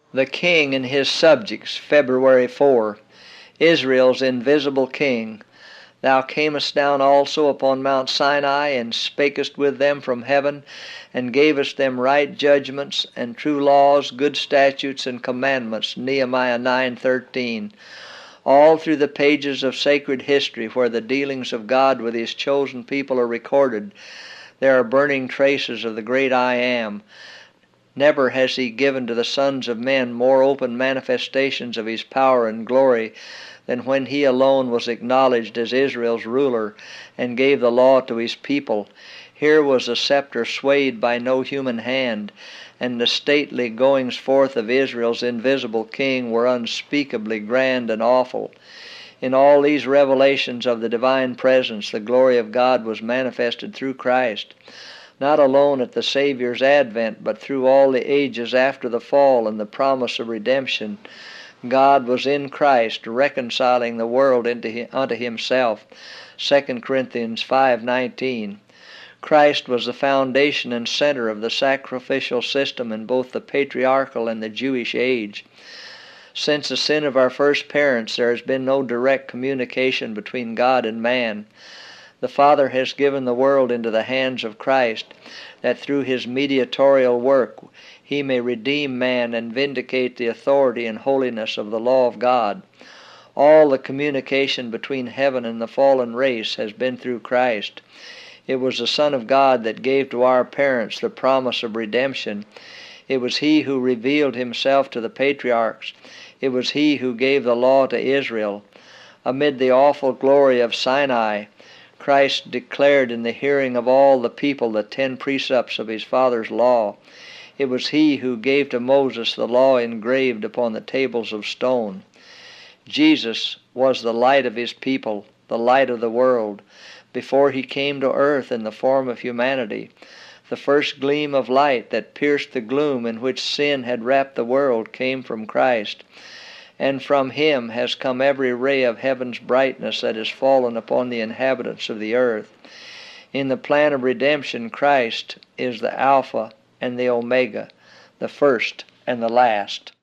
The King and His Subjects, February 4. Israel's invisible King. Thou camest down also upon Mount Sinai, and spakest with them from heaven, and gavest them right judgments, and true laws, good statutes, and commandments. Nehemiah 9:13. All through the pages of sacred history, where the dealings of God with His chosen people are recorded, there are burning traces of the great I Am. Never has He given to the sons of men more open manifestations of His power and glory than when He alone was acknowledged as Israel's ruler and gave the law to His people. Here was the scepter swayed by no human hand, and the stately goings forth of Israel's invisible King were unspeakably grand and awful. In all these revelations of the divine presence, the glory of God was manifested through Christ, not alone at the Savior's advent, but through all the ages after the fall and the promise of redemption. God was in Christ, reconciling the world unto Himself. 2 Corinthians 5:19. Christ was the foundation and center of the sacrificial system in both the patriarchal and the Jewish age. Since the sin of our first parents, there has been no direct communication between God and man. The Father has given the world into the hands of Christ, that through His mediatorial work He may redeem man and vindicate the authority and holiness of the law of God. All the communication between heaven and the fallen race has been through Christ. It was the Son of God that gave to our parents the promise of redemption. It was He who revealed Himself to the patriarchs. It was He who gave the law to Israel. Amid the awful glory of Sinai, Christ declared in the hearing of all the people the 10 precepts of His Father's law. It was He who gave to Moses the law engraved upon the tables of stone. Jesus was the light of His people, the light of the world, before He came to earth in the form of humanity. The first gleam of light that pierced the gloom in which sin had wrapped the world came from Christ, and from Him has come every ray of heaven's brightness that has fallen upon the inhabitants of the earth. In the plan of redemption, Christ is the Alpha and the Omega, the first and the last.